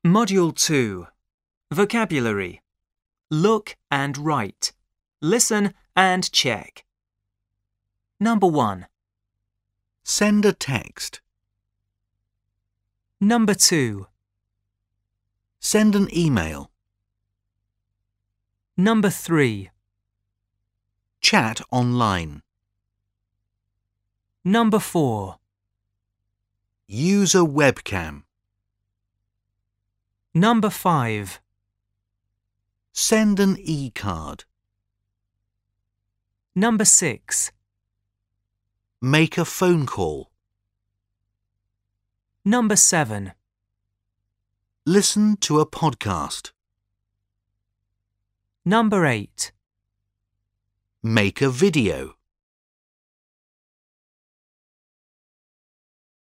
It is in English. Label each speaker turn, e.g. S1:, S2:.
S1: Module 2. Vocabulary. Look and write. Listen and check. Number 1.
S2: Send a text.
S1: Number 2.
S2: Send an email.
S1: Number 3.
S2: Chat online.
S1: Number 4.
S2: Use a webcam.
S1: Number 5.
S2: Send an e-card.
S1: Number 6.
S2: Make a phone call.
S1: Number 7.
S2: Listen to a podcast.
S1: Number 8.
S2: Make a video.